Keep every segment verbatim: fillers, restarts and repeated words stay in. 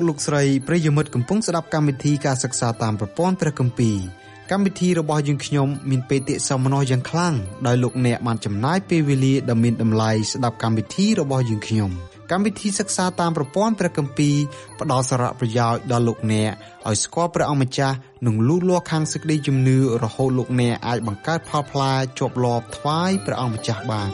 លោកស្រីប្រិយមិត្តកំពុងស្ដាប់កម្មវិធីការសិក្សាតាមប្រព័ន្ធព្រះគម្ពីរកម្មវិធីរបស់យើងខ្ញុំមានបេតិសោមនស្សយ៉ាងខ្លាំងដោយលោកអ្នកបានចំណាយពេលវេលាដ៏មានតម្លៃស្ដាប់កម្មវិធីរបស់យើងខ្ញុំកម្មវិធីសិក្សាតាមប្រព័ន្ធព្រះគម្ពីរផ្ដល់សារៈប្រយោជន៍ដល់លោកអ្នកឲ្យស្គាល់ព្រះអង្គម្ចាស់និងលូតលាស់ខាងសេចក្តីជំនឿរហូតលោកអ្នកអាចបង្កើតផលផ្លែជាប់លាប់ថ្វាយព្រះអង្គម្ចាស់បាន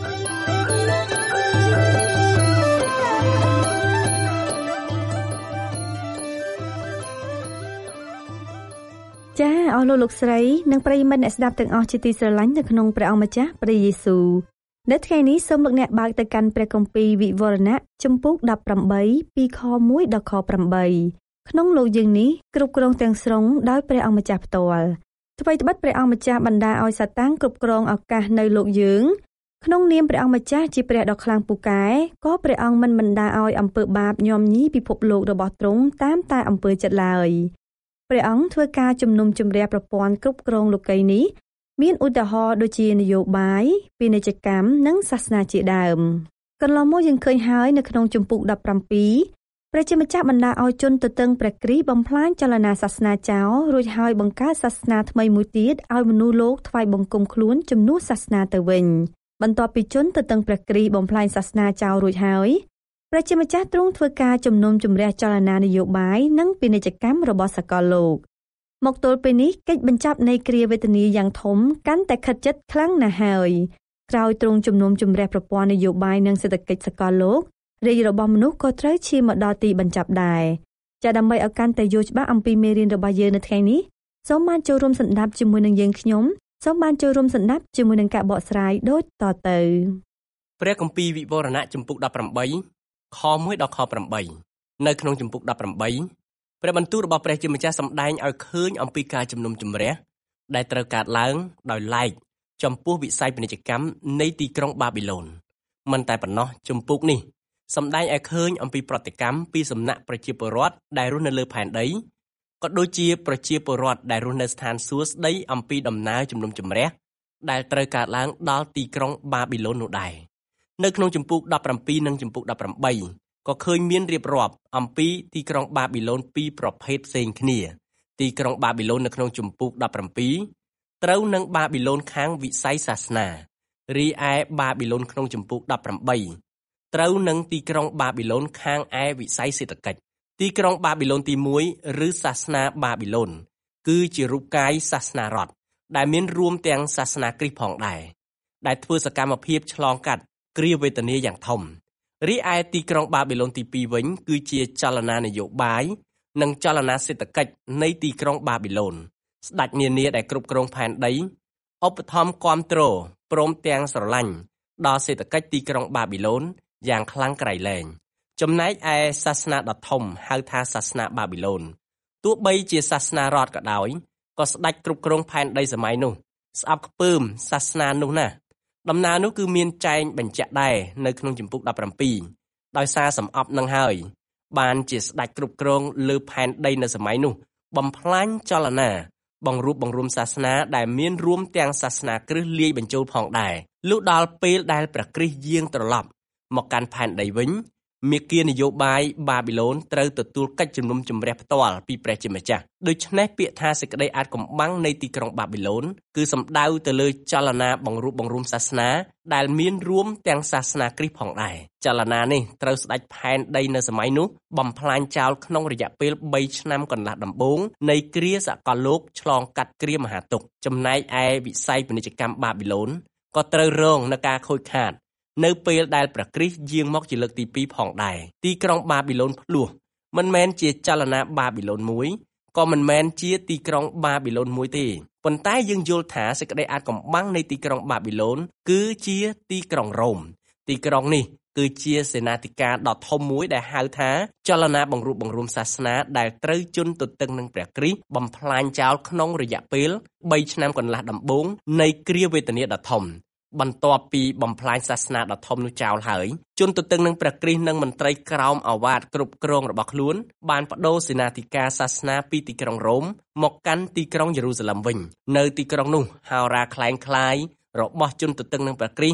ចាអស់លោកលោកស្រីនិងប្រិយមិត្តអ្នកស្ដាប់ទាំងអស់ជាទីស្រឡាញ់នៅក្នុងព្រះអង្គម្ចាស់ព្រះយេស៊ូវនៅថ្ងៃនេះសូមលោកអ្នកបើកទៅកាន់ព្រះគម្ពីរវិវរណៈជំពូកដប់ប្រាំបីពីខមួយដល់ខប្រាំបីក្នុងលោកយើងនេះគ្រប់គ្រងទាំងស្រុងដោយព្រះអង្គម្ចាស់ផ្ទាល់អ្វីត្បិតព្រះអង្គម្ចាស់បណ្ដាឲ្យសាតាំងគ្រប់គ្រងឱកាសនៅលោកយើងក្នុងនាមព្រះអង្គម្ចាស់ជាព្រះដ៏ខ្លាំងពូកែក៏ព្រះអង្គមិនបណ្ដាឲ្យអំពើបាបញោមញីពិភពលោករបស់ទ្រង់តាមតែអំពើចិត្តឡើយព្រះអង្គធ្វើការជំនុំជម្រះប្រព័ន្ធគ្រប់គ្រងលោកីយ៍នេះមានឧទាហរណ៍ដូចជានយោបាយពាណិជ្ជកម្មនិងសាសនាជាដើមកន្លងមកយើងឃើញហើយនៅក្នុងជំពូកដប់ប្រាំពីរព្រះជាម្ចាស់បណ្ដាឲ្យជនទទឹងព្រះគ្រីស្ទបំផ្លាញចលនាសាសនាចោលរួចហើយបង្កើតសាសនាថ្មីមួយទៀតឲ្យមនុស្សលោកថ្វាយបង្គំខ្លួនជំនួសសាសនាទៅវិញបន្ទាប់ពីជនទទឹងព្រះគ្រីស្ទបំផ្លាញសាសនាចោលរួចហើយព្រះជាម្ចាស់ទ្រង់ធ្វើការជំនុំជម្រះចលនានយោបាយនិងពាណិជ្ជកម្មរបស់សកលលោកមកទល់ពេលនេះកិច្ចបញ្ចប់នៃគ្រាវេទនាយ៉ាងធំកាន់តែខិតជិតខ្លាំងណាស់ហើយក្រោយទ្រង់ជំនុំជម្រះប្រព័ន្ធនយោបាយនិងសេដ្ឋកិច្ចសកលលោករាជរបស់មនុស្សក៏ត្រូវឈានមកដល់ទីបញ្ចប់ដែរចាដើម្បីឲ្យកាន់តែយល់ច្បាស់អំពីមេរៀនរបស់យើងនៅថ្ងៃនេះសូមបានចូលរួមសន្តាប់ជាមួយនឹងយើងខ្ញុំសូមបានចូលរួមសន្តាប់ជាមួយនឹងការបកស្រាយដូចតទៅព្រះគម្ពីរវិវរណៈជំពូកដប់ប្រាំបីខមួយដល់ខប្រាំបីនៅក្នុងជំពូកដប់ប្រាំបីព្រះបន្ទូលរបស់ព្រះជាម្ចាស់សម្ដែងឲ្យឃើញអំពីការជំនុំជម្រះដែលត្រូវកើតឡើងដោយឡែកចំពោះវិស័យពាណិជ្ជកម្មនៃទីក្រុងបាប៊ីឡូនមិនតែប៉ុណ្ណោះជំពូកនេះសម្ដែងឲ្យឃើញអំពីប្រតិកម្មពីសំណាក់ប្រជាពលរដ្ឋដែលរស់នៅលើផែនដីក៏ដូចជាប្រជាពលរដ្ឋដែលរស់នៅស្ថានសួគ៌ស្ដីអំពីដំណើរជំនុំជម្រះដែលត្រូវកើតឡើងដល់ទីក្រុងបាប៊ីឡូននោះដែរនៅក្នុងជំពូកដប់ប្រាំពីរនិងជំពូកដប់ប្រាំបីក៏ឃើញមានរៀបរាប់អំពីទីក្រុងបាប៊ីឡូនពីរប្រភេទផ្សេងគ្នាទីក្រុងបាប៊ីឡូននៅក្នុងជំពូកដប់ប្រាំពីរត្រូវនឹងបាប៊ីឡូនខាងវិស័យសាសនារីឯបាប៊ីឡូនក្នុងជំពូកដប់ប្រាំបីត្រូវនឹងទីក្រុងបាប៊ីឡូនខាងឯវិស័យសេដ្ឋកិច្ចទីក្រុងបាប៊ីឡូនទីមួយឬសាសនាបាប៊ីឡូនគឺជារូបកាយសាសនារដ្ឋដែលមានរួមទាំងសាសនាគ្រីស្ទផងដែរដែលធ្វើសកម្មភាពឆ្លងកាត់គ្រាវេទនាយ៉ាងធំរីឯទីក្រុងបាប៊ីឡូនទីពីរវិញគឺជាចលនានយោបាយនិងចលនាសេដ្ឋកិច្ចនៃទីក្រុងបាប៊ីឡូនស្ដេចនានាដែលគ្រប់គ្រងផែនដីឧបត្ថម្ភគាំទ្រព្រមទាំងស្រឡាញ់ដល់សេដ្ឋកិច្ចទីក្រុងបាប៊ីឡូនយ៉ាងខ្លាំងក្រៃលែងចំណែកឯសាសនាដ៏ធំហៅថាសាសនាបាប៊ីឡូនទោះបីជាសាសនារដ្ឋក៏ដោយក៏ស្ដេចគ្រប់គ្រងផែនដីសម័យនោះស្អប់ខ្ពើមសាសនានោះណាស់ដំណើរនោះគឺមានចែងបញ្ជាក់ដែរនៅក្នុងជំពូកដប់ប្រាំពីរដោយសារសំអប់នឹងហើយបានជាស្ដេចគ្រប់គ្រងលើផែនដីនៅសម័យនោះបំផ្លាញចលនាបង្រួបបង្រួមសាសនាដែលមានរួមទាំងសាសនាគ្រិស្តលាយបញ្ចូលផងដែរលុះដល់ពេលដែលព្រះគ្រីស្ទយាងត្រឡប់មកកាន់ផែនដីវិញមាគ៌ានយោបាយបាប៊ីឡូនត្រូវទទួលកិច្ចជំនុំជម្រះផ្ទាល់ពីព្រះជាម្ចាស់ដូច្នេះពាក្យថាសេចក្តីអាចកំបាំងនៃទីក្រុងបាប៊ីឡូនគឺសំដៅទៅលើចលនាបង្រួបបង្រួមសាសនាដែលមានរួមទាំងសាសនាគ្រីស្ទផងដែរចលនានេះត្រូវស្ដេចផែនដីនៅសម័យនោះបំផ្លាញចោលក្នុងរយៈពេលបីឆ្នាំកន្លះដំបូងនៃគ្រាសកលលោកឆ្លងកាត់គ្រាមហាទុក្ខចំណែកឯវិស័យពាណិជ្ជកម្មបាប៊ីឡូនក៏ត្រូវរងនឹងការខូចខាតនៅពេលដែលព្រះគ្រីស្ទយាងមកជាលើកទីពីរផងដែរទីក្រុងបាប៊ីឡូនភ្លោះមិនមែនជាចលនាបាប៊ីឡូនមួយក៏មិនមែនជាទីក្រុងបាប៊ីឡូនមួយទេប៉ុន្តែយើងយល់ថាសេចក្តីអាចកំបាំងនៃទីក្រុងបាប៊ីឡូនគឺជាទីក្រុងរ៉ូមទីក្រុងនេះគឺជាសេនាធិការដ៏ធំមួយដែលហៅថាចលនាបង្រួបបង្រួមសាសនាដែលត្រូវជន់ទទឹងនឹងព្រះគ្រីស្ទបំផ្លាញចោលក្នុងរយៈពេលបីឆ្នាំកន្លះដំបូងនៃគ្រាវេទនាដ៏ធំបន្ទាប់ពីបំផ្លាញសាសនាដ៏ធំនោះចោលហើយជនទទឹងនឹងព្រះគ្រីស្ទនិងមន្ត្រីក្រោមអាវ៉ាតគ្រប់គ្រងរបស់ខ្លួនបានបដូរសេនាធិការសាសនាពីទីក្រុងរ៉ូមមកកាន់ទីក្រុងយេរូសាឡឹមវិញនៅទីក្រុងនោះហោរាคล้ายคล้ายរបស់ជនទទឹងនឹងព្រះគ្រីស្ទ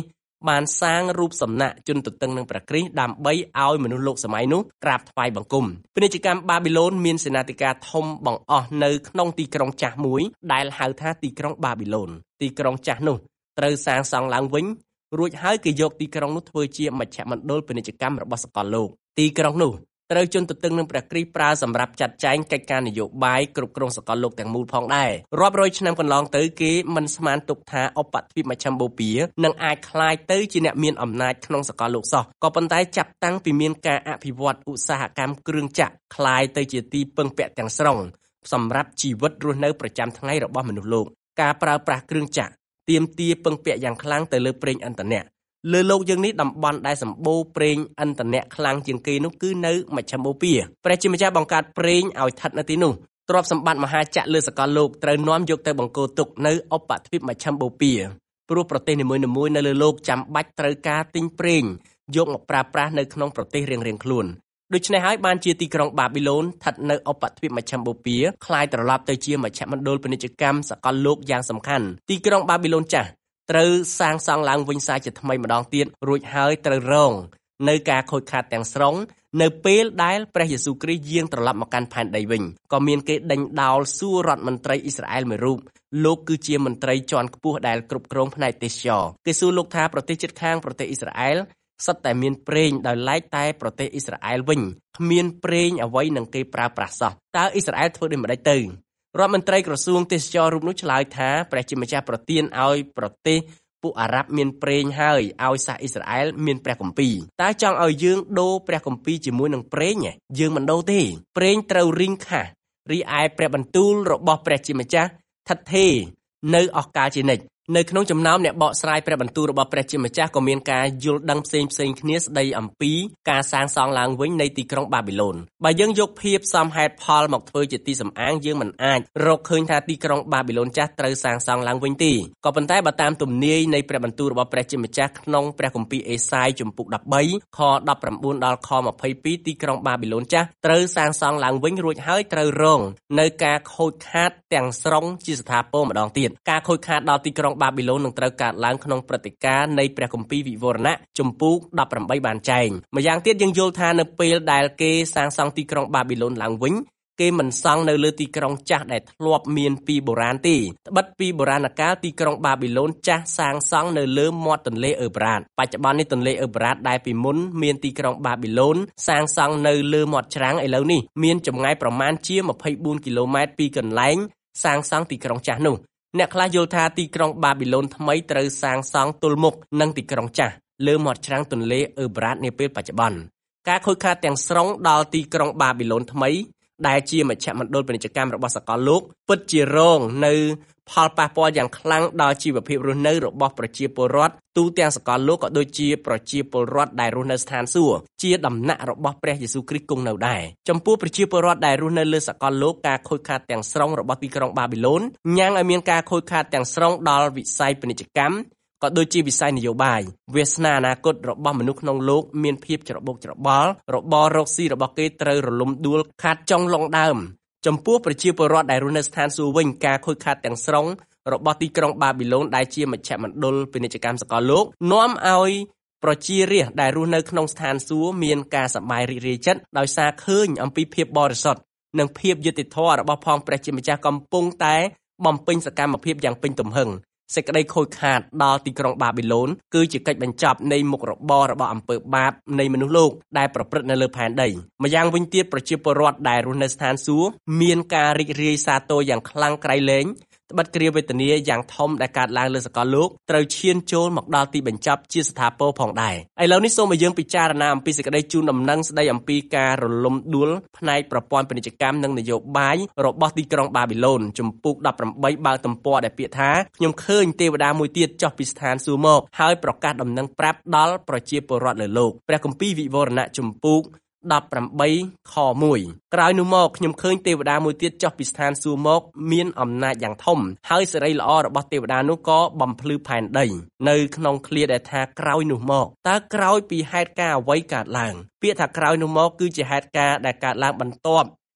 បានសាងរូបសំណាកជនទទឹងនឹងព្រះគ្រីស្ទដើម្បីឲ្យមនុស្សលោកសម័យនោះក្រាបថ្វាយបង្គំពាណិជ្ជកម្មបាប៊ីឡូនមានសេនាធិការធំបង្អស់នៅក្នុងទីក្រុងចាស់មួយដែលហៅថាទីក្រុងបាប៊ីឡូនទីក្រុងចាស់នោះត្រូវសាងសង់ឡើងវិញរួចហើយគេយកទីក្រុងនោះធ្វើជាមជ្ឈមណ្ឌលពាណិជ្ជកម្មរបស់សកលលោកទីក្រុងនោះត្រូវជនទទឹងនឹងព្រះគ្រីស្ទប្រើសម្រាប់ចាត់ចែងកិច្ចការនយោបាយគ្រប់គ្រងសកលលោកទាំងមូលផងដែររាប់រយឆ្នាំកន្លងទៅគេមិនស្មានទុកថាឧបទ្វីបមជ្ឈិមបូព៌ានឹងអាចក្លាយទៅជាអ្នកមានអំណាចក្នុងសកលលោកសោះក៏ប៉ុន្តែចាប់តាំងពីមានការអភិវឌ្ឍឧស្សាហកម្មគ្រឿងចក្រក្លាយទៅជាទីពឹងពាក់ទាំងស្រុងសម្រាប់ជីវិតរស់នៅប្រចាំថ្ងៃរបស់មនុស្សលោកការប្រើប្រាស់គ្រឿងចក្រទាមទារពឹងពាក់យ៉ាងខ្លាំងទៅលើប្រេងឥន្ធនៈលើលោកយើងនេះតំបន់ដែលសម្បូរប្រេងឥន្ធនៈខ្លាំងជាងគេនោះគឺនៅមជ្ឈិមបូព៌ាព្រះជាម្ចាស់បង្កើតប្រេងឲ្យស្ថិតនៅទីនោះទ្រព្យសម្បត្តិមហាចក្រលើសកលលោកត្រូវនាំយកទៅបង្គោលទុកនៅឧបទ្វីបមជ្ឈិមបូព៌ាព្រោះប្រទេសនីមួយៗនៅលើលោកចាំបាច់ត្រូវការទិញប្រេងយកមកប្រើប្រាស់នៅក្នុងប្រទេសរៀងៗខ្លួនដូច្នេះហើយបានជាទីក្រុងបាប៊ីឡូនស្ថិតនៅឧបទ្វីបមជ្ឈិមបូព៌ាคล้ายត្រឡប់ទៅជាមជ្ឈមណ្ឌលពាណិជ្ជកម្មសកលលោកយ៉ាងសំខាន់ទីក្រុងបាប៊ីឡូនចាស់ត្រូវសាងសង់ឡើងវិញសាជាថ្មីម្ដងទៀតរួចហើយត្រូវរងនៅការខូចខាតទាំងស្រុងនៅពេលដែលព្រះយេស៊ូវគ្រីស្ទយាងត្រឡប់មកកាន់ផែនដីវិញក៏មានគេដេញដោលសួររដ្ឋមន្ត្រីអ៊ីស្រាអែលមួយរូបលោកគឺជាមន្ត្រីជាន់ខ្ពស់ដែលគ្រប់គ្រងផ្នែកទេសចរគេសួរលោកថាប្រទេសជិតខាងប្រទេសអ៊ីស្រាអែលសុទ្ធតែមានប្រេងដោយឡែកតែប្រទេសអ៊ីស្រាអែលវិញគ្មានប្រេងអ្វីនឹងគេប្រើប្រាស់សោះតើអ៊ីស្រាអែលធ្វើដូចម្ដេចទៅរដ្ឋមន្ត្រីក្រសួងទេសចររូបនោះឆ្លើយថាព្រះជាម្ចាស់ប្រទានឲ្យប្រទេសពួកអារ៉ាប់មានប្រេងហើយឲ្យសាសអ៊ីស្រាអែលមានព្រះគម្ពីរតើចង់ឲ្យយើងដូរព្រះគម្ពីរជាមួយនឹងប្រេងយើងមិនដូរទេប្រេងត្រូវរីងខាស់រីឯព្រះបន្ទូលរបស់ព្រះជាម្ចាស់ឋិតថេរនៅអស់កាលជានិច្ចនៅក្នុងចំណោមអ្នកបកស្រាយព្រះបន្ទូលរបស់ព្រះជាម្ចាស់ក៏មានការយល់ដឹងផ្សេងផ្សេងគ្នាស្ដីអំពីការសាងសង់ឡើងវិញនៃទីក្រុងបាប៊ីឡូនបើយើងយកភាពសមហេតុផលមកធ្វើជាទីសំអាងយើងមិនអាចរកឃើញថាទីក្រុងបាប៊ីឡូនចាស់ត្រូវសាងសង់ឡើងវិញទេក៏ប៉ុន្តែបើតាមទំនាយនៃព្រះបន្ទូលរបស់ព្រះជាម្ចាស់ក្នុងព្រះគម្ពីរអេសាយជំពូកដប់បីខដប់ប្រាំបួនដល់ខម្ភៃពីរទីក្រុងបាប៊ីឡូនចាស់ត្រូវសាងសង់ឡើងវិញរួចហើយត្រូវរងនៅការខូចខាតទាំងស្រុងជាស្ថាពរម្ដងទៀតការខូចខាតដល់ទីក្រុងបាប៊ីឡូននឹងត្រូវកើតឡើងក្នុងព្រឹត្តិការណ៍នៃព្រះគម្ពីរវិវរណៈជំពូកដប់ប្រាំបីបានចែងម្យ៉ាងទៀតយើងយល់ថានៅពេលដែលគេសាងសង់ទីក្រុងបាប៊ីឡូនឡើងវិញគេមិនសង់នៅលើទីក្រុងចាស់ដែលធ្លាប់មានពីបុរាណទេត្បិតពីបុរាណកាលទីក្រុងបាប៊ីឡូនចាស់សាងសង់នៅលើមាត់ទន្លេអឺហ្វ្រាតបច្ចុប្បន្ននេះទន្លេអឺហ្វ្រាតដែលពីមុនមានទីក្រុងបាប៊ីឡូនសាងសង់នៅលើមាត់ច្រាំងឥឡូវនេះមានចម្ងាយប្រមាណជាម្ភៃបួនគីឡូម៉ែត្រពីកន្លែងសាងសង់ទីក្រុងចាស់នោះអ្នកខ្លះយល់ថាទីក្រុងបាប៊ីឡូនថ្មីត្រូវសាងសង់ទល់មុខនឹងទីក្រុងចាស់លើមាត់ច្រាំងទន្លេអឺហ្វ្រាតនាពេលបច្ចុប្បន្នការខូចខាតទាំងស្រុងដល់ទីក្រុងបាប៊ីឡូនថ្មីដែលជាមជ្ឈមណ្ឌលពាណិជ្ជកម្មរបស់សកលលោកពិតជារងនៅផលប៉ះពាល់យ៉ាងខ្លាំងដល់ជីវភាពរស់នៅរបស់ប្រជាពលរដ្ឋទូទាំងសកលលោកក៏ដូចជាប្រជាពលរដ្ឋដែលរស់នៅស្ថានសួគ៌ជាដំណាក់របស់ព្រះយេស៊ូវគ្រីស្ទគង់នៅដែរចំពោះប្រជាពលរដ្ឋដែលរស់នៅលើសកលលោកការខូចខាតទាំងស្រុងរបស់ទីក្រុងបាប៊ីឡូនញ៉ាំងឲ្យមានការខូចខាតទាំងស្រុងដល់វិស័យពាណិជ្ជកម្មក៏ដូចជាវិស័យនយោបាយវាសនាអនាគតរបស់មនុស្សក្នុងលោកមានភាពច្របូកច្របល់របររកស៊ីរបស់គេត្រូវរលំដួលខាតចុងឡុងដើមចំពោះប្រជាពលរដ្ឋដែលរស់នៅស្ថានសួគ៌វិញការខូចខាតទាំងស្រុងរបស់ទីក្រុងបាប៊ីឡូនដែលជាមជ្ឈមណ្ឌលពាណិជ្ជកម្មសកលលោកនាំឲ្យប្រជារាស្ត្រដែលរស់នៅក្នុងស្ថានសួគ៌មានការសប្បាយរីករាយចិត្តដោយសារឃើញអំពីភាពបរិសុទ្ធនិងភាពយុត្តិធម៌របស់ផងព្រះជាម្ចាស់កំពុងតែបំពេញសកម្មភាពយ៉ាងពេញទំហឹងសេចក្តីខូចខាតដល់ទីក្រុងបាប៊ីឡូនគឺជាកិច្ចបញ្ចប់នៃមុខរបររបស់អំពើបាបនៃមនុស្សលោកដែលប្រព្រឹត្តនៅលើផែនដីម្យ៉ាងវិញទៀតប្រជាពលរដ្ឋដែលរស់នៅស្ថានសួគ៌មានការរីករាយសាទរយ៉ាងខ្លាំងក្រៃលែងត្បិតគ្រាវេទនាយ៉ាងធំដែលកើតឡើងលើសកលលោកត្រូវឈានចូលមកដល់ទីបញ្ចប់ជាស្ថាពរផងដែរឥឡូវនេះសូមឲ្យយើងពិចារណាអំពីសេចក្តីជូនដំណឹងស្តីអំពីការរលំដួលផ្នែកប្រព័ន្ធពាណិជ្ជកម្មនិងនយោបាយរបស់ទីក្រុងបាប៊ីឡូនជំពូកដប់ប្រាំបីបើកទំព័រដែលពាក្យថាខ្ញុំឃើញទេវតាមួយទៀតចុះពីស្ថានសួគ៌មកហើយប្រកាសដំណឹងប្រាប់ដល់ប្រជាពលរដ្ឋលើលោកព្រះគម្ពីរវិវរណៈជំពូកដប់ប្រាំបីខមួយក្រោយនោះមកខ្ញុំឃើញទេវតាមួយទៀតចុះពីស្ថានសួគ៌មកមានអំណាចយ៉ាងធំហើយសេរីល្អរបស់ទេវតានោះក៏បំភ្លឺផែនដីនៅក្នុងឃ្លាដែលថាក្រោយនោះមកតើក្រោយពីហេតុការណ៍អ្វីកើតឡើងពាក្យថាក្រោយនោះមកគឺជាហេតុការណ៍ដែលកើតឡើងបន្ទាប់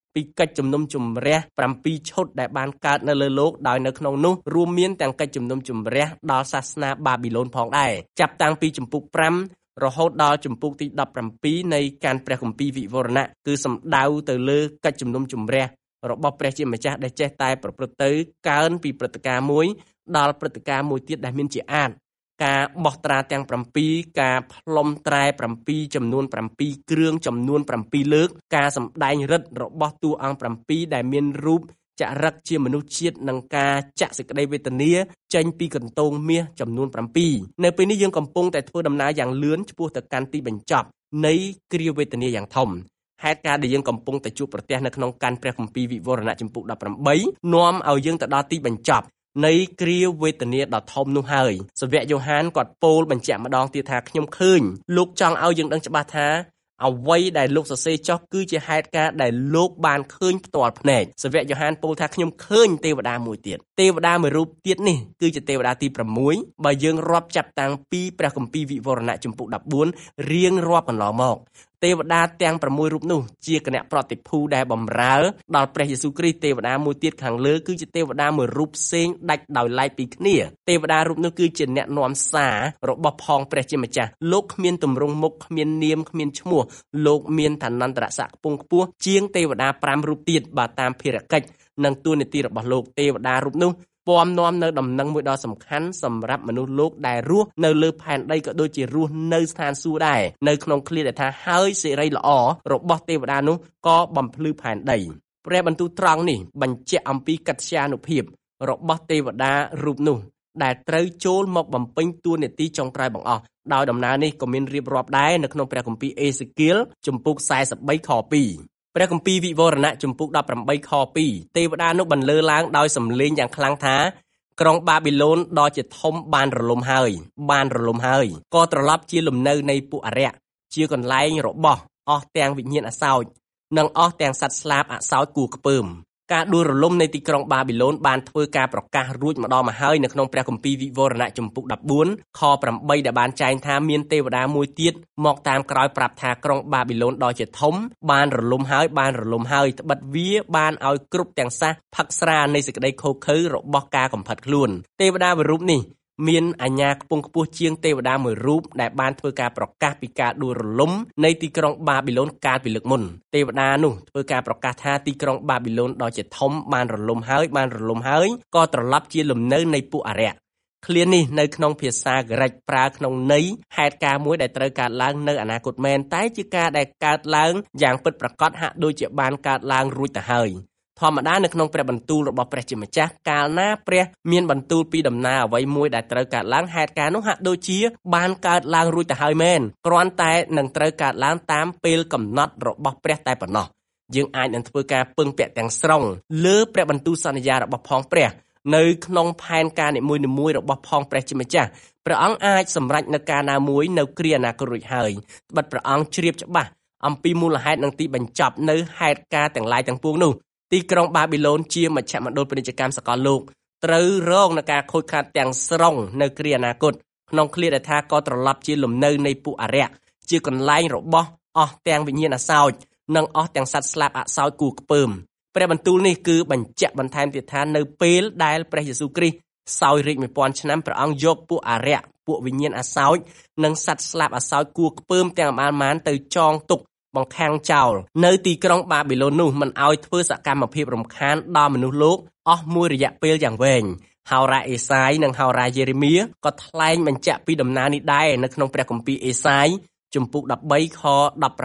ពីកិច្ចជំនុំជម្រះ7ឈុតដែលបានកើតនៅលើលោកដោយនៅក្នុងនោះរួមមានទាំងកិច្ចជំនុំជម្រះដល់សាសនាបាប៊ីឡូនផងដែរចាប់តាំងពីជំពូក5រហូតដល់ជំពូកទី17នៃការព្រះគម្ពីរវិវរណៈគឺសំដៅទៅលើកិច្ចជំនុំជម្រះរបស់ព្រះជាម្ចាស់ដែលចេះតែប្រព្រឹត្តទៅកើនពីព្រឹត្តិការណ៍មួយដល់ព្រឹត្តិការណ៍មួយទៀតដែលមានជាអាចការបោះត្រាទាំង7ការផ្លុំត្រែ7ចំនួន7គ្រឿងចំនួន7លើកការសម្ដែងរិទ្ធរបស់តួអង្គ7ដែលមានរូបចរិតជាមនុស្សជាតិនិងការចាក់សេចក្តីវេទនាចេញពីកន្ទោងមាសចំនួន7នៅពេលនេះយើងកំពុងតែធ្វើដំណើរយ៉ាងលឿនឆ្ពោះទៅកាន់ទីបញ្ចប់នៃគ្រាវេទនាយ៉ាងធំហេតុការណ៍ដែលយើងកំពុងតែជួបប្រទះនៅក្នុងកាន់ព្រះគម្ពីរវិវរណៈជំពូក18នាំឲ្យយើងទៅដល់ទីបញ្ចប់នៃគ្រាវេទនាដ៏ធំនោះហើយសាវកយ៉ូហានគាត់ពោលបញ្ជាក់ម្ដងទៀតថាខ្ញុំឃើញលោកចង់ឲ្យយើងដឹងច្បាស់ថាអ្វីដែលលោកសរសេរចុះគឺជាហេតុការណ៍ដែលលោកបានឃើញផ្ទាល់ភ្នែកសាវកយ៉ូហានពោលថាខ្ញុំឃើញទេវតាមួយទៀតទេវតាមួយរូបទៀតនេះគឺជាទេវតាទី6បើយើងរាប់ចាប់តាំងពីព្រះគម្ពីរវិវរណៈជំពូក14រៀងរាប់កន្លងមកទេវតាទាំង6រូបនោះជាគណៈប្រតិភូដែលបម្រើដល់ព្រះយេស៊ូវគ្រីស្ទទេវតាមួយទៀតខាងលើគឺជាទេវតាមួយរូបផ្សេងដាច់ដោយឡែកពីគ្នាទេវតារូបនោះគឺជាអ្នកនាំសាររបស់ផងព្រះជាម្ចាស់លោកគ្មានទម្រង់មុខគ្មាននាមគ្មានឈ្មោះលោកមានឋានន្តរស័ក្តិខ្ពង់ខ្ពស់ជាងទេវតា5រូបទៀតបើតាមភារកិច្ចនិងតួនាទីរបស់លោកទេវតារូបនោះពំនាំនៅដំណឹងមួយដ៏សំខាន់សម្រាប់មនុស្សលោកដែលរស់នៅលើផែនដីក៏ដូចជារស់នៅស្ថានសួគ៌ដែរនៅក្នុងឃ្លាដែលថាហើយសិរីល្អរបស់ទេវតានោះក៏បំភ្លឺផែនដីព្រះបន្ទូលត្រង់នេះបញ្ជាក់អំពីកិត្យានុភាពរបស់ទេវតារូបនោះដែលត្រូវចូលមកបំពេញតួនាទីចុងក្រោយបង្អស់ដោយដំណើរនេះក៏មានរៀបរាប់ដែរនៅក្នុងព្រះគម្ពីរអេសេគៀលជំពូក43ខ2ព្រះគម្ពីរវិវរណៈជំពូក18ខ2ទេវតានោះបន្លឺឡើងដោយសំឡេងយ៉ាងខ្លាំងថាក្រុងបាប៊ីឡូនដ៏ជាធំបានរលំហើយបានរលំហើយក៏ត្រឡប់ជាលំនៅនៃពួកអារក្សជាកន្លែងរបស់អស់ទាំងវិញ្ញាណអសោចនិងអស់ទាំងសត្វស្លាបអសោចគួរខ្ពើមការដួលរលំនៃទីក្រុងបាប៊ីឡូនបានធ្វើការប្រកាសរួចម្ដងមកហើយនៅក្នុងព្រះគម្ពីរវិវរណៈជំពូក14ខ8ដែលបានចែងថាមានទេវតាមួយទៀតមកតាមក្រោយប្រាប់ថាក្រុងបាប៊ីឡូនដ៏ជាធំបានរលំហើយបានរលំហើយត្បិតវាបានឲ្យគ្រប់ទាំងសះផឹកស្រានៃសេចក្តីខូខើរបស់ការកំផិតខ្លួនទេវតាមួយរូបនេះមានអាជ្ញាខ្ពង់ខ្ពស់ជាងទេវតាមួយរូបដែលបានធ្វើការប្រកាសពីការដួលរលំនៃទីក្រុងបាប៊ីឡូនកាលពីលើកមុនទេវតានោះធ្វើការប្រកាសថាទីក្រុងបាប៊ីឡូនដ៏ជាធំបានរលំហើយបានរលំហើយក៏ត្រឡប់ជាលំនៅនៃពួកអារក្សឃ្លានេះនៅក្នុងភាសាក្រិកប្រើក្នុងន័យហេតុការណ៍មួយដែលត្រូវកើតឡើងនៅអនាគតមែនតែជាការដែលកើតឡើងយ៉ាងពិតប្រាកដហាក់ដូចជាបានកើតឡើងរួចទៅហើយធម្មតានៅក្នុងព្រះបន្ទូលរបស់ព្រះជាម្ចាស់កាលណាព្រះមានបន្ទូលពីដំណើរអ្វីមួយដែលត្រូវកើតឡើងហេតុការណ៍នោះហាក់ដូចជាបានកើតឡើងរួចទៅហើយមែនគ្រាន់តែនឹងត្រូវកើតឡើងតាមពេលកំណត់របស់ព្រះតែប៉ុណ្ណោះយើងអាចនឹងធ្វើការពឹងពាក់ទាំងស្រុងលើព្រះបន្ទូលសន្យារបស់ផងព្រះនៅក្នុងផែនការនីមួយៗរបស់ផងព្រះជាម្ចាស់ព្រះអង្គអាចសម្រេចនៅការណាមួយនៅគ្រាអនាគតរួចហើយត្បិតព្រះអង្គជ្រាបច្បាស់អំពីមូលហេតុនិងទីបញ្ចប់នៅហេតុការណ៍ទាំងឡាយទាំងពួងនោះទីក្រុងបាប៊ីឡូនជាមជ្ឈមណ្ឌលពាណិជ្ជកម្មសកលលោកត្រូវរងនឹងការខូចខាតទាំងស្រុងនៅគ្រាអនាគតក្នុងឃ្លាដែលថាក៏ត្រឡប់ជាលំនៅនៃពួកអារក្សជាកន្លែងរបស់អស់ទាំងវិញ្ញាណអសោចនិងអស់ទាំងសត្វស្លាបអសោចគួរខ្ពើមព្រះបន្ទូលនេះគឺបញ្ជាក់បន្ថែមទៀតថានៅពេលដែលព្រះយេស៊ូវគ្រីស្ទសោយរាជ្យមួយពាន់ឆ្នាំព្រះអង្គយកពួកអារក្សពួកវិញ្ញាណអសោចនិងសត្វស្លាបអសោចគួរខ្ពើមទាំងអមាណទៅចងទុកបង្ខាំងចោលនៅទីក្រុងបាប៊ីឡូននោះមិនឲ្យធ្វើសកម្មភាពរំខានដល់មនុស្សលោកអស់មួយរយៈពេលយ៉ាងវែងហោរាអេសាយនិងហោរាយេរេមៀក៏ថ្លែងបញ្ជាក់ពីដំណើរនេះដែរនៅក្នុងព្រះគម្ពីរអេសាយជំពូក13ខ19ដល់ខ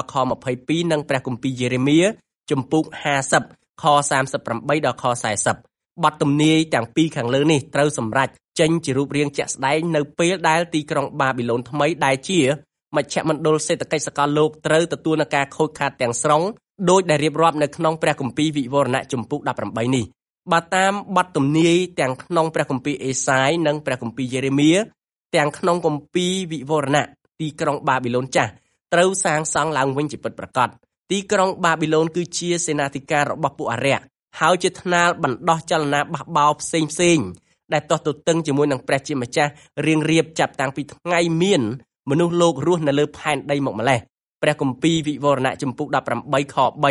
22និងព្រះគម្ពីរយេរេមៀជំពូក50ខ38ដល់ខ40បទទំនាយទាំងពីរខាងលើនេះត្រូវសម្រេចចេញជារូបរាងជាក់ស្ដែងនៅពេលដែលទីក្រុងបាប៊ីឡូនថ្មីដែលជាមជ្ឈមណ្ឌលសេដ្ឋកិច្ចសកលលោកត្រូវទទួលនឹងការខូចខាតទាំងស្រុងដោយដែលរៀបរាប់នៅក្នុងព្រះគម្ពីរវិវរណៈជំពូក18នេះបើតាមបទទំនាយទាំងក្នុងព្រះគម្ពីរអេសាយនិងព្រះគម្ពីរយេរេមៀទាំងក្នុងគម្ពីរវិវរណៈទីក្រុងបាប៊ីឡូនចាស់ត្រូវសាងសង់ឡើងវិញជាពិតប្រាកដទីក្រុងបាប៊ីឡូនគឺជាសេនាធិការរបស់ពួកអារក្សហើយជាថ្នាលបណ្ដោះចលនាបះបោរផ្សេងផ្សេងដែលទាស់ទទឹងជាមួយនឹងព្រះជាម្ចាស់រៀងរៀបចាប់តាំងពីថ្ងៃមានមនុស្សលោករស់នៅលើផែនដីមកម្លេះព្រះគម្ពីរវិវរណៈជំពូក18ខ3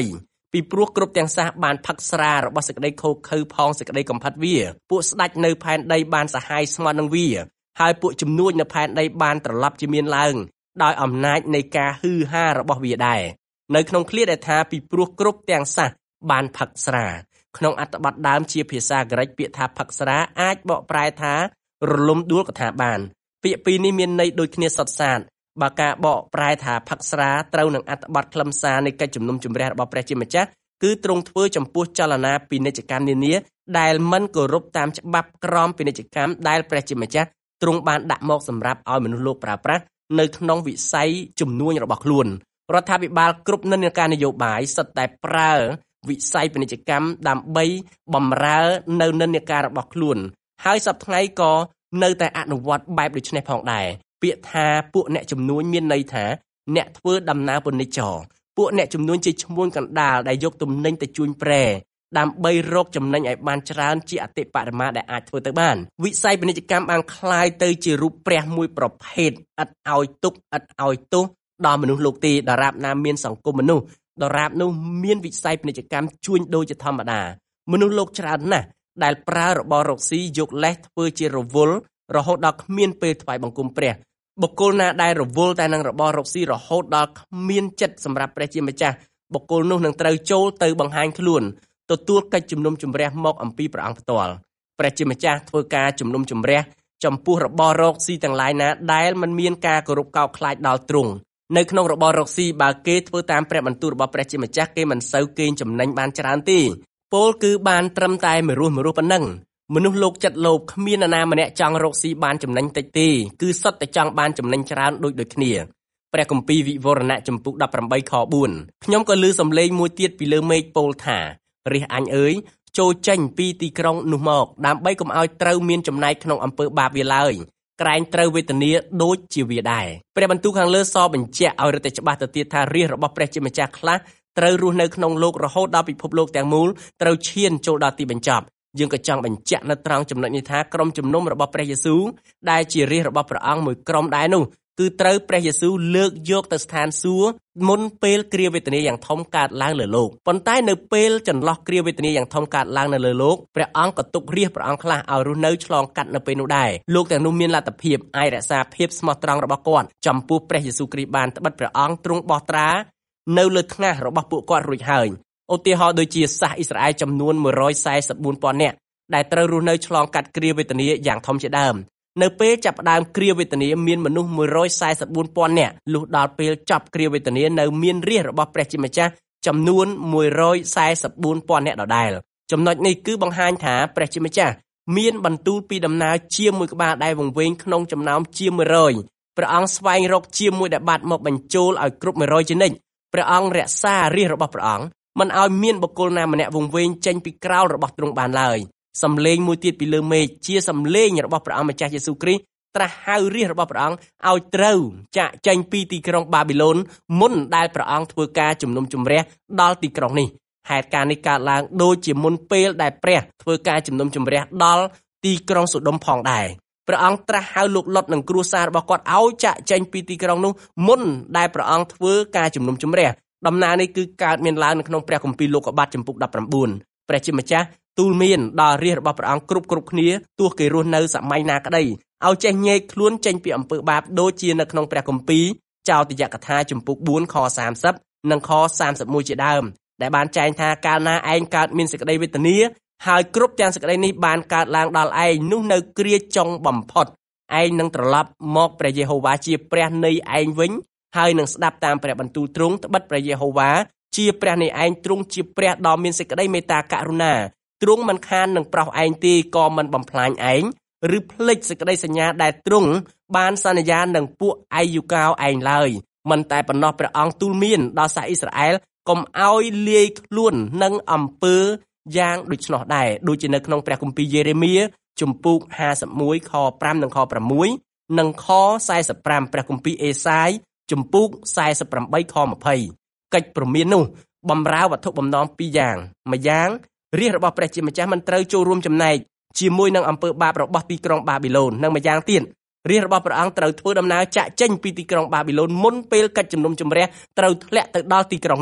ពីព្រោះគ្រប់ទាំងសះបានផឹកស្រារបស់សេចក្តីខូខើផងសេចក្តីកំផិតវាពួកស្ដេចនៅផែនដីបានសហាយស្មត់នឹងវាហើយពួកជំនួញនៅផែនដីបានត្រឡប់ជាមានឡើងដោយអំណាចនៃការហ៊ឺហារបស់វាដែរនៅក្នុងឃ្លាដែលថាពីព្រោះគ្រប់ទាំងសះបានផឹកស្រាក្នុងអត្ថបទដើមជាភាសាក្រិកពាក្យថាផឹកស្រាអាចបកប្រែថារលំដួលក៏ថាបានពាក្យពីរនេះមានន័យដូចគ្នាសុទ្ធសាធបើការបកប្រែថាផឹកស្រាត្រូវនឹងអត្ថបទខ្លឹមសារនៃកិច្ចជំនុំជម្រះរបស់ព្រះជាម្ចាស់គឺទ្រង់ធ្វើចំពោះចលនាពាណិជ្ជកម្មនានាដែលមិនគោរពតាមច្បាប់ក្រមពាណិជ្ជកម្មដែលព្រះជាម្ចាស់ទ្រង់បានដាក់មកសម្រាប់ឲ្យមនុស្សលោកប្រើប្រាស់នៅក្នុងវិស័យជំនួញរបស់ខ្លួនរដ្ឋាភិបាលគ្រប់និន្នាការនយោបាយសុទ្ធតែប្រើវិស័យពាណិជ្ជកម្មដើម្បីបម្រើនៅនិន្នាការរបស់ខ្លួនហើយសប្តាហ៍ថ្ងៃក៏នៅតែអនុវត្តបែបដូចនេះផងដែរពាក្យថាពួកអ្នកជំនួញមានន័យថាអ្នកធ្វើដំណើរពាណិជ្ជពួកអ្នកជំនួញជាឈ្មួញកណ្ដាលដែលយកទំនិញទៅជួញប្រែដើម្បីរកចំណេញឲ្យបានច្រើនជាអតិបរមាដែលអាចធ្វើទៅបានវិស័យពាណិជ្ជកម្មបានคล้ายទៅជារូបព្រះមួយប្រភេទឥតឲ្យទុកឥតឲ្យទោសដល់មនុស្សលោកទេដរាបណាមានសង្គមមនុស្សដរាបនោះមានវិស័យពាណិជ្ជកម្មជួញដូរជាធម្មតាមនុស្សលោកច្រើនណាស់ដែលប្រើរបររកស៊ីយកលេសធ្វើជារវល់រហូតដល់គ្មានពេលថ្វាយបង្គំព្រះបុគ្គលណាដែលរវល់តែនឹងរបររកស៊ីរហូតដល់គ្មានចិត្តសម្រាប់ព្រះជាម្ចាស់បុគ្គលនោះនឹងត្រូវចូលទៅបង្ហាញខ្លួនទទួលកិច្ចជំនុំជម្រះមកអំពីព្រះអង្គផ្ទាល់ព្រះជាម្ចាស់ធ្វើការជំនុំជម្រះចំពោះរបររកស៊ីទាំងឡាយណាដែលមិនមានការគោរពកោតខ្លាចដល់ទ្រង់នៅក្នុងរបររកស៊ីបើគេធ្វើតាមព្រះបន្ទូលរបស់ព្រះជាម្ចាស់គេមិនសូវកេងចំណេញបានច្រើនទេពលគឺបានត្រឹមតែមួយរស់មួយរស់ប៉ុណ្ណឹងមនុស្សលោកចិត្តលោភគ្មាននរណាម្នាក់ចង់រកស៊ីបានចំណេញតិចទេគឺសុទ្ធតែចង់បានចំណេញច្រើនដូចដូចគ្នាព្រះគម្ពីរវិវរណៈចំពុកដប់ប្រាំបីខបួនខ្ញុំក៏ឮសំឡេងមួយទៀតពីលើមេឃពោលថារាជអញអើយចូលចេញពីទីក្រុងនោះមកដើម្បីកុំឲ្យត្រូវមានចំណែកក្នុងអំពើបាបវាឡើយក្រែងត្រូវវេទនាដូចជាវាដែរព្រះបន្ទូលខាងលើសបញ្ជាក់ឲ្យរឹតតែច្បាស់ទៅទៀតថារាជរបស់ព្រះជាម្ចាស់ខ្លះត្រូវរស់នៅក្នុងលោករហូតដល់ពិភពលោកទាំងមូលត្រូវឈានចូលដល់ទីបញ្ចប់យើងក៏ចង់បញ្ជាក់នៅត្រង់ចំណុចនេះថាក្រុមជំនុំរបស់ព្រះយេស៊ូវដែលជារាជរបស់ព្រះអង្គមួយក្រុមដែរនោះគឺត្រូវព្រះយេស៊ូវលើកយកទៅស្ថានសួគ៌មុនពេលគ្រាវេទនាយ៉ាងធំកើតឡើងលើលោកប៉ុន្តែនៅពេលចន្លោះគ្រាវេទនាយ៉ាងធំកើតឡើងនៅលើលោកព្រះអង្គក៏ទុករាជព្រះអង្គខ្លះឲ្យរស់នៅឆ្លងកាត់នៅពេលនោះដែរលោកទាំងនោះមានលទ្ធភាពអាចរក្សាភាពស្មោះត្រង់របស់គាត់ចំពោះព្រះយេស៊ូវគ្រីស្ទបានត្បិតព្រះអង្គទ្រង់បោះត្រានៅលើថ្ងាសរបស់ពួកគាត់រួចហើយឧទាហរណ៍ដូចជាសាសអ៊ីស្រាអែលចំនួនមួយរយសែសិបបួនពាន់នាក់ដែលត្រូវរស់នៅឆ្លងកាត់គ្រាវេទនាយ៉ាងធំជាដើមនៅពេលចាប់ផ្ដើមគ្រាវេទនាមានមនុស្សមួយរយសែសិបបួនពាន់នាក់លុះដល់ពេលចប់គ្រាវេទនានៅមានរាជរបស់ព្រះជាម្ចាស់ចំនួនមួយរយសែសិបបួនពាន់នាក់ដដែលចំណុចនេះគឺបង្ហាញថាព្រះជាម្ចាស់មានបន្ទូលពីដំណើរជាមួយក្បាលដែលវង្វេងក្នុងចំណោមជាមួយរយព្រះអង្គស្វែងរកជាមួយដែលបាត់មកបញ្ចូលឲ្យគ្រប់មួយរយជានិច្ចព្រះអង្គរក្សារាជរបស់ព្រះអង្គមិនឲ្យមានបុគ្គលណាម្នាក់វង្វេងចេញពីក្រោលរបស់ទ្រង់បានឡើយសំឡេងមួយទៀតពីលើមេឃជាសំឡេងរបស់ព្រះអង្គម្ចាស់យេស៊ូវគ្រីស្ទត្រាស់ហៅរាជរបស់ព្រះអង្គឲ្យត្រូវចាកចេញពីទីក្រុងបាប៊ីឡូនមុនដែលព្រះអង្គធ្វើការជំនុំជម្រះដល់ទីក្រុងនេះហេតុការណ៍នេះកើតឡើងដូចជាមុនពេលដែលព្រះធ្វើការជំនុំជម្រះដល់ទីក្រុងសូដុំផងដែរព្រះអង្គត្រាស់ហៅលោកលុតនិងគ្រួសាររបស់គាត់ឲ្យចាកចេញពីទីក្រុងនោះមុនដែលព្រះអង្គធ្វើការជំនុំជម្រះដំណើរនេះគឺកើតមានឡើងនៅក្នុងព្រះគម្ពីរលោកុបាទចំពុកដប់ប្រាំបួនព្រះជាម្ចាស់ទូលមានដល់រាជរបស់ព្រះអង្គគ្រប់គ្រប់គ្នាទោះគេរស់នៅសម័យណាក្តីឲ្យចេះញែកខ្លួនចេញពីអំពើបាបដូចជានៅក្នុងព្រះគម្ពីរចោទយកថាចំពុកបួនខសាមសិបនិងខសាមសិបមួយជាដើមដែលបានចែងថាកាលណាឯងកើតមានសេចក្តីវេទនាហើយគ្រប់ទាំងសេចក្តីនេះបានកើតឡើងដល់ឯងនោះនៅគ្រាចុងបំផុតឯងនឹងត្រឡប់មកព្រះយេហូវ៉ាជាព្រះនៃឯងវិញហើយនឹងស្ដាប់តាមព្រះបន្ទូលទ្រង់ត្បិតព្រះយេហូវ៉ាជាព្រះនៃឯងទ្រង់ជាព្រះដ៏មានសេចក្តីមេត្តាករុណាទ្រង់មិនខាននឹងប្រោសឯងទេក៏មិនបំផ្លាញឯងឬភ្លេចសេចក្តីសញ្ញាដែលទ្រង់បានសន្យានឹងពួកអាយុកោឯងឡើយមិនតែប៉ុណ្ណោះព្រះអង្គទូលមានដល់សាសអ៊ីស្រាអែលកុំឲ្យលាយខ្លួននឹងអំពើយ៉ាងដូច្នោះដែរដូចជានៅក្នុងព្រះគម្ពីរយេរេមៀជំពូកហាសិបមួយខប្រាំនិងខប្រាំមួយនិងខសែសិបប្រាំព្រះគម្ពីរអេសាយជំពូកសែសិបប្រាំបីខម្ភៃកិច្ចព្រមាននោះបំរើវត្ថុបំណងពីរយ៉ាងម្យ៉ាងរាជរបស់ព្រះជាម្ចាស់មិនត្រូវចូលរួមចំណែកជាមួយនឹងអំពើបាបរបស់ទីក្រុងបាប៊ីឡូននិងម្យ៉ាងទៀតរាជរបស់ព្រះអង្គត្រូវធ្វើដំណើរចាកចេញពីទីក្រុងបាប៊ីឡូនមុនពេលកិច្ចជំនុំជម្រះត្រូវធ្លាក់ទៅដល់ទីក្រុងនោះ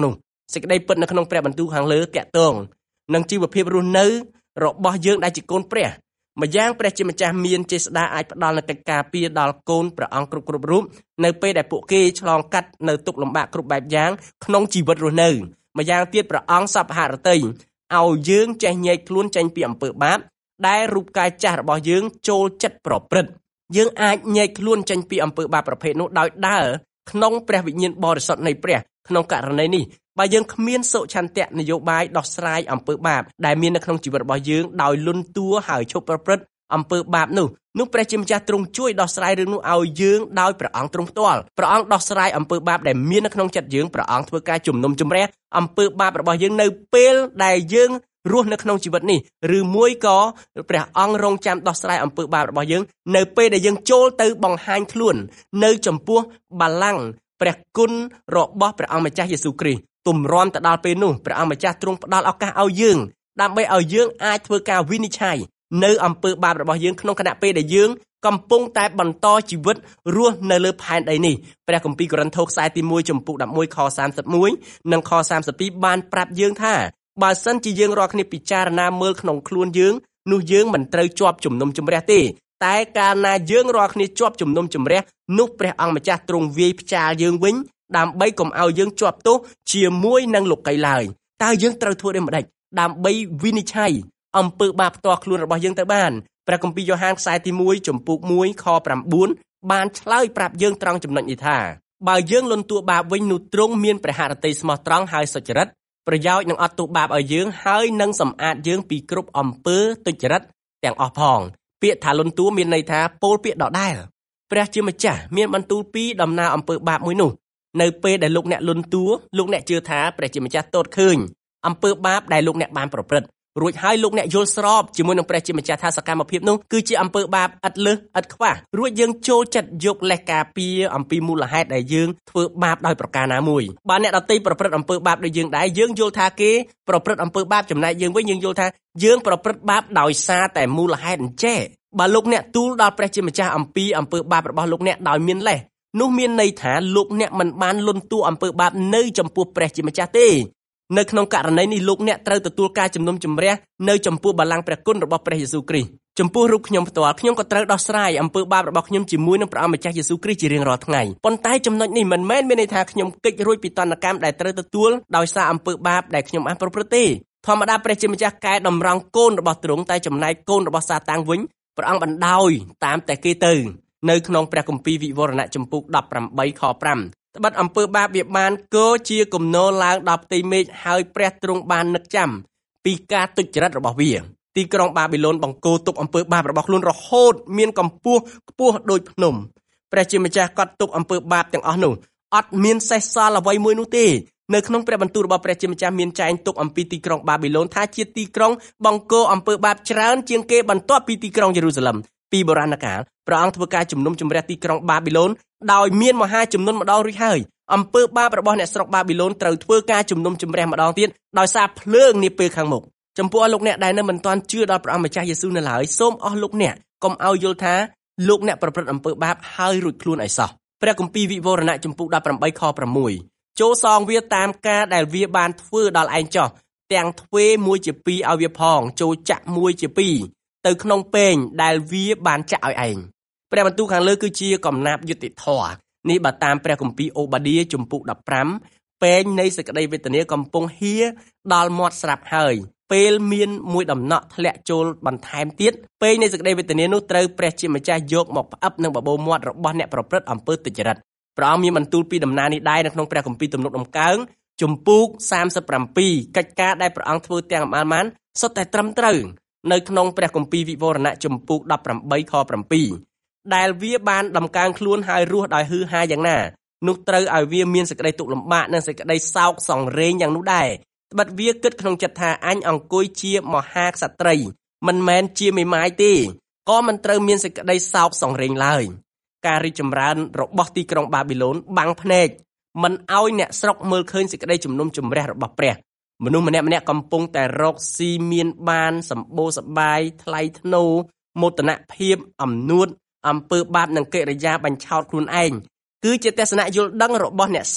សេចក្តីពិតនៅក្នុងព្រះបន្ទូលខាងលើតាក់ទងនឹងជីវភាពរស់នៅរបស់យើងដែលជាកូនព្រះម្យ៉ាងព្រះជាម្ចាស់មានចេស្តាអាចផ្ដល់នូវកិច្ចការពារដល់កូនព្រះអង្គគ្រប់គ្រប់រូបនៅពេលដែលពួកគេឆ្លងកាត់នៅទុក្ខលំបាកគ្រប់បែបយ៉ាងក្នុងជីវិតរស់នៅម្យ៉ាងទៀតព្រះអង្គសពហរតីឲ្យយើងចេះញែកខ្លួនចេញពីអំពើបាបដែលរូបកាយចាស់របស់យើងចូលចិត្តប្រព្រឹត្តយើងអាចញែកខ្លួនចេញពីអំពើបាបប្រភេទនោះដោយដើរក្នុងព្រះវិញ្ញាណបរិសុទ្ធនៃព្រះក្នុងករណីនេះបើយើងគ្មានសុឆន្ទៈនយោបាយដោះស្រាយអំពើបាបដែលមាននៅក្នុងជីវិតរបស់យើងដោយលន់តួហើយឈប់ប្រព្រឹត្តអំពើបាបនោះនោះព្រះជាម្ចាស់ទ្រង់ជួយដោះស្រាយរឿងនោះឲ្យយើងដោយព្រះអង្គទ្រង់ផ្ទាល់ព្រះអង្គដោះស្រាយអំពើបាបដែលមាននៅក្នុងចិត្តយើងព្រះអង្គធ្វើការជំនុំជម្រះអំពើបាបរបស់យើងនៅពេលដែលយើងរស់នៅក្នុងជីវិតនេះឬមួយក៏ព្រះអង្គរងចាំដោះស្រាយអំពើបាបរបស់យើងនៅពេលដែលយើងចូលទៅបង្ហាញខ្លួននៅចំពោះបល្ល័ង្កព្រះគុណរបស់ព្រះអង្គម្ចាស់យេស៊ូវគ្រីស្ទទម្រាំទៅដល់ពេលនោះព្រះអង្គម្ចាស់ទ្រង់ផ្ដល់ឱកាសឲ្យយើងដើម្បីឲ្យយើងអាចធ្វើការវិនិច្ឆ័យនៅអំពើបាបរបស់យើងក្នុងខណៈពេលដែលយើងកំពុងតែបន្តជីវិតរស់នៅលើផែនដីនេះព្រះគម្ពីរកូរិនថូសខ្សែទីមួយចំពុកដប់មួយខសាមសិបមួយនិងខសាមសិបពីរបានប្រាប់យើងថាបើសិនជាយើងរាល់គ្នាពិចារណាមើលក្នុងខ្លួនយើងនោះយើងមិនត្រូវជាប់ជំនុំជម្រះទេតែកាលណាយើងរាល់គ្នាជាប់ជំនុំជម្រះនោះព្រះអង្គម្ចាស់ទ្រង់វាយផ្ចាលយើងវិញដើម្បីកុំឲ្យយើងជាប់ទោសជាមួយនឹងលោកីឡើយតើយើងត្រូវធ្វើដូចម្តេចដើម្បីវិនិច្ឆ័យអំពើបាបផ្ទាល់ខ្លួនរបស់យើងទៅបានព្រះគម្ពីរយ៉ូហានខ្សែទីមួយចំពុកមួយខប្រាំបួនបានឆ្លើយប្រាប់យើងត្រង់ចំណុចនេះថាបើយើងលន់តួបាបវិញនោះទ្រង់មានព្រះハរតីស្មោះត្រង់ហើយសុចរិតប្រយោជន៍នឹងអត់ទោសបាបឲ្យយើងហើយនឹងសម្អាតយើងពីគ្រប់អំពើទុច្ចរិតទាំងអស់ផងពាក្យថាលន់តួមានន័យថាពោលពាក្យដដែលព្រះជាម្ចាស់មានបន្ទូលពីដំណើរអំពើបាបមួយនោះនៅពេលដែលលោកអ្នកលន់តួលោកអ្នកជឿថាព្រះជាម្ចាស់ទតឃើញអំពើបាបដែលលោកអ្នកបានប្រព្រឹត្តរួចហើយលោកអ្នកយល់ស្របជាមួយនឹងព្រះជាម្ចាស់ថាសកម្មភាពនោះគឺជាអំពើបាបឥតលើសឥតខ្វះរួចយើងចូលចិត្តយកលេសការពារអំពីមូលហេតុដែលយើងធ្វើបាបដោយប្រការណាមួយបើអ្នកដទៃប្រព្រឹត្តអំពើបាបដូចយើងដែរយើងយល់ថាគេប្រព្រឹត្តអំពើបាបចំណែកយើងវិញយើងយល់ថាយើងប្រព្រឹត្តបាបដោយសារតែមូលហេតុអញ្ចេះបើលោកអ្នកទូលដល់ព្រះជាម្ចាស់អំពីអំពើបាបរបស់លោកអ្នកដោយមានលេសនោះមានន័យថាលោកអ្នកមិនបានលន់តួអំពើបាបនៅចំពោះព្រះជាម្ចាស់ទេនៅក្នុងករណីនេះលោកអ្នកត្រូវទទួលការជំនុំជម្រះនៅចំពោះបល្ល័ង្កព្រះគុណរបស់ព្រះយេស៊ូវគ្រីស្ទចំពោះរូបខ្ញុំផ្ទាល់ខ្ញុំក៏ត្រូវដោះស្រាយអំពើបាបរបស់ខ្ញុំជាមួយនឹងព្រះអង្គម្ចាស់យេស៊ូវគ្រីស្ទជារៀងរាល់ថ្ងៃប៉ុន្តែចំណុចនេះមិនមែនមានន័យថាខ្ញុំគេចរួចពីទណ្ឌកម្មដែលត្រូវទទួលដោយសារអំពើបាបដែលខ្ញុំបានប្រព្រឹត្តទេធម្មតាព្រះជាម្ចាស់កែតម្រង់កូនរបស់ទ្រង់តែចំណែកកូនរបស់សាតាំងវិញព្រះអង្គបណ្ដោយតាមតែគេទៅនៅក្នុងព្រះគម្ពីរវិវរណៈចំពុកដប់ប្រាំបីខប្រាំត្បិតអំពើបាបវាបានកោជាគំនរឡើងដល់ផ្ទៃមេឃហើយព្រះទ្រង់បាននឹកចាំពីការទុច្ចរិតរបស់វាទីក្រុងបាប៊ីឡូនបង្កោទុកអំពើបាបរបស់ខ្លួនរហូតមានកម្ពស់ខ្ពស់ដូចភ្នំព្រះជាម្ចាស់កត់ទុកអំពើបាបទាំងអស់នោះអត់មានសេសសល់អ្វីមួយនោះទេនៅក្នុងព្រះបន្ទូលរបស់ព្រះជាម្ចាស់មានចែងទុកអំពីទីក្រុងបាប៊ីឡូនថាជាទីក្រុងបង្កអំពើបាបច្រើនជាងគេបន្ទាប់ពីទីក្រុងយេរូសាឡិមពីបុរាណកាលព្រះអង្គធ្វើការជំនុំជម្រះទីក្រុងបាប៊ីឡូនដោយមានមហាជំនន់ម្ដងរួចហើយអំពើបាបរបស់អ្នកស្រុកបាប៊ីឡូនត្រូវធ្វើការជំនុំជម្រះម្ដងទៀតដោយសារភ្លើងនាពេលខាងមុខចំពោះលោកអ្នកដែលនៅមិនទាន់ជឿដល់ព្រះអង្គម្ចាស់យេស៊ូវនៅឡើយសូមអស់លោកអ្នកកុំឲ្យយល់ថាលោកអ្នកប្រព្រឹត្តអំពើបាបហើយរួចខ្លួនឲ្យសោះព្រះគម្ពីរវិវរណៈចំពុកដប់ប្រាំបីខប្រាំមួយចូលសងវាតាមការដែលវាបានធ្វើដល់ឯងចោះទាំងទ្វេមួយជាពីរឲ្យវាផងចូលចាក់មួយជាពីរទៅក្នុងពែងដែលវាបានចាក់ឲ្យឯងព្រះបន្ទូលខាងលើគឺជាកំណាព្យយុត្តិធម៌នេះបើតាមព្រះគម្ពីរអូបាឌាជំពូកដប់ប្រាំពែងនៃសេចក្តីវេទនាកំពុងហៀដល់មាត់ស្រាប់ហើយពេលមានមួយដំណក់ធ្លាក់ចូលបន្ថែមទៀតពែងនៃសេចក្តីវេទនានោះត្រូវព្រះជាម្ចាស់យកមកផ្អឹបនឹងបបោមាត់របស់អ្នកប្រព្រឹត្តអំពើទុច្ចរិតព្រះអង្គមានបន្ទូលពីដំណើរនេះដែរនៅក្នុងព្រះគម្ពីរទំនុកដំកើងជំពូកសាមសិបប្រាំពីរកិច្ចការដែលព្រះអង្គធ្វើទាំងអមានសុទ្ធតែត្រឹមត្រូវនៅក្នុងព្រះគម្ពីរវិវរណៈជំពូកដប់ប្រាំបីខប្រាំពីរដែលវាបានដំកើងខ្លួនហើយរស់ដោយហឺហាយ៉ាងណានោះត្រូវឲ្យវាមានសេចក្តីទុក្ខលំបាកនិងសេចក្តីសោកសង្រេងយ៉ាងនោះដែរត្បិតវាគិតក្នុងចិត្តថាអញអង្គុយជាមហាក្សត្រីមិនមែនជាមេម៉ាយទេក៏មិនត្រូវមានសេចក្តីសោកសង្រេងឡើយការរីកចម្រើនរបស់ទីក្រុងបាប៊ីឡូនបាំងភ្នែកមិនឲ្យអ្នកស្រុកមើលឃើញសេចក្តីជំនុំជម្រះរបស់ព្រះមនុស្សម្នាក់ម្នាក់កំពុងតែរកស៊ីមានបានសម្បូរសប្បាយថ្លៃថ្នូរមោទនភាពអំនួតអំពើបាបនិងកិរិយាបញ្ឆោតខ្លួនឯងគឺជាទស្សនៈយល់ដឹងរបស់អ្នកស្រុក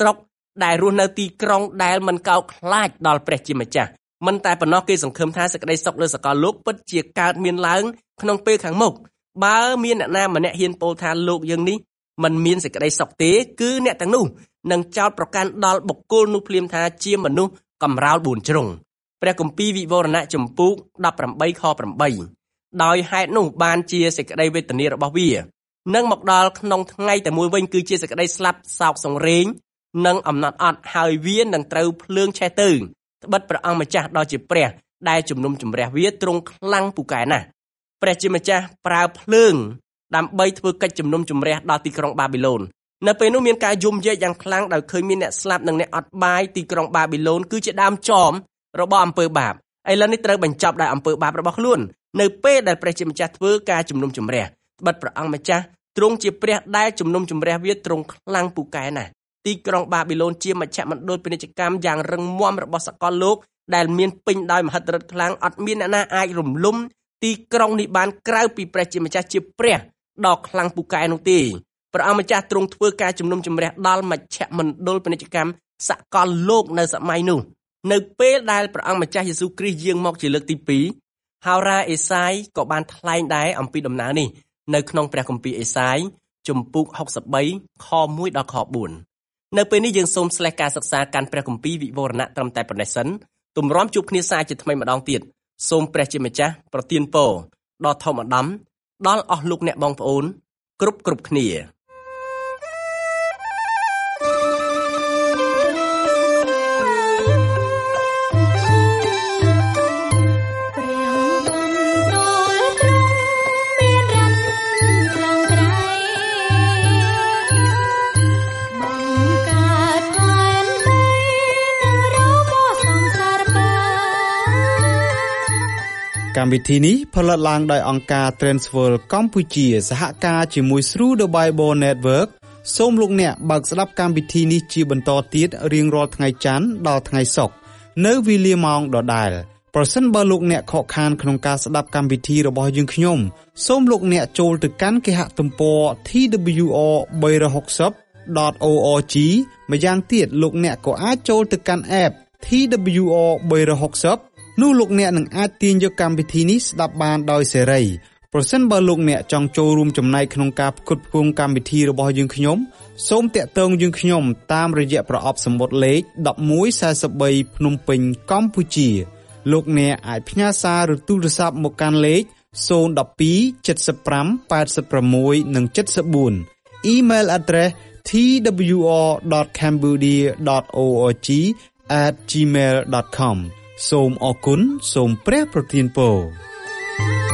ដែលរស់នៅទីក្រុងដែលមិនកោតខ្លាចដល់ព្រះជាម្ចាស់មិនតែប៉ុណ្ណោះគេសង្ឃឹមថាសេចក្តីសុខលើសកលលោកពិតជាកើតមានឡើងក្នុងពេលខាងមុខបើមានអ្នកណាម្នាក់ហ៊ានពោលថាលោកយើងនេះមិនមានសេចក្តីសុខទេគឺអ្នកទាំងនោះនឹងចោទប្រកាន់ដល់បុគ្គលនោះភ្លាមថាជាមនុស្សកំរោលបួនជ្រុងព្រះគម្ពីរវិវរណៈជំពូកដប់ប្រាំបីខប្រាំបីដោយហេតុនោះបានជាសេចក្តីវេទនារបស់វានឹងមកដល់ក្នុងថ្ងៃតែមួយវិញគឺជាសេចក្តីស្លាប់សោកសង្រេងនិងអំណត់អត់ហើយវានឹងត្រូវភ្លើងឆេះទៅត្បិតព្រះអង្គម្ចាស់ដ៏ជាព្រះដែលជំនុំជម្រះវាទ្រង់ខ្លាំងពូកែណាស់ព្រះជាម្ចាស់ប្រើភ្លើងដើម្បីធ្វើកិច្ចជំនុំជម្រះដល់ទីក្រុងបាប៊ីឡូននៅពេលនោះមានការយំយែកយ៉ាងខ្លាំងដោយឃើញមានអ្នកស្លាប់និងអ្នកអត់បាយទីក្រុងបាប៊ីឡូនគឺជាដើមចមរបស់អំពើបាបឥឡូវនេះត្រូវបញ្ចប់ដោយអំពើបាបរបស់ខ្លួននៅពេលដែលព្រះជាម្ចាស់ធ្វើការជំនុំជម្រះត្បិតព្រះអង្គម្ចាស់ទ្រង់ជាព្រះដែលជំនុំជម្រះវាទ្រង់ខ្លាំងពូកែណាស់ទីក្រុងបាប៊ីឡូនជាមជ្ឈមណ្ឌលពាណិជ្ជកម្មយ៉ាងរឹងមាំរបស់សកលលោកដែលមានពេញដោយមហិទ្ធិឫទ្ធិខ្លាំងអត់មានអ្នកណាអាចរំលំទីក្រុងនេះបានក្រៅពីព្រះជាម្ចាស់ជាព្រះដ៏ខ្លាំងពូកែនោះទេព្រះអង្គម្ចាស់ទ្រង់ធ្វើការជំនុំជម្រះដល់មជ្ឈមណ្ឌលពាណិជ្ជកម្មសកលលោកនៅសម័យនោះនៅពេលដែលព្រះអង្គម្ចាស់យេស៊ូវគ្រីស្ទយាងមកជាលើកទីពីរហោរាអេសាយក៏បានថ្លែងដែរអំពីដំណើរនេះនៅក្នុងព្រះគម្ពីរអេសាយជំពូកហុកសិបបីខមួយដល់ខបួននៅពេលនេះយើងសូមស្លេះការសិក្សាកាន់ព្រះគម្ពីរវិវរណៈត្រឹមតែប៉ុណ្ណេះសិនទម្រាំជួបគ្នាសាជាថ្មីម្ដងទៀតសូមព្រះជាម្ចាស់ប្រទានពរដល់ធម្មអាដាមដល់អស់លោកអ្នកបងប្អូនគ្រប់គ្រប់គ្នាកម្មវិធីនេះផលិតឡើងដោយអង្គការ Transworld កម្ពុជាសហការជាមួយ Through the Bible Network សូមលោកអ្នកបើកស្ដាប់កម្មវិធីនេះជាបន្តទៀតរៀងរាល់ថ្ងៃច័ន្ទដល់ថ្ងៃសុក្រនៅវេលាម៉ោងដដែលប្រសិនបើលោកអ្នកខកខានក្នុងការស្ដាប់កម្មវិធីរបស់យើងខ្ញុំសូមលោកអ្នកចូលទៅកាន់គេហទំព័រ T W R បីរយហកសិប .org ម្យ៉ាងទៀតលោកអ្នកក៏អាចចូលទៅកាន់ App T W R បីរយហកសិបនោះលោកអ្នកនឹងអាចទាញយកកម្មវិធីនេះស្ដាប់បានដោយសេរីប្រសិនបើលោកអ្នកចង់ចូលរួមចំណែកក្នុងការផ្គត់ផ្គង់កម្មវិធីរបស់យើងខ្ញុំសូមតាក់ទងយើងខ្ញុំតាមរយៈប្រអប់សំបុត្រលេខmột một bốn baភ្នំពេញកម្ពុជាលោកអ្នកអាចផ្ញើសារឬទូរស័ព្ទមកកាន់លេខศูนย์ หนึ่ง สอง เจ็ด ห้า แปด หก និង เจ็ด สี่ Email address t w r dot cambodia dot org at gmail dot com សូមអរគុណសូមព្រះប្រទានពរ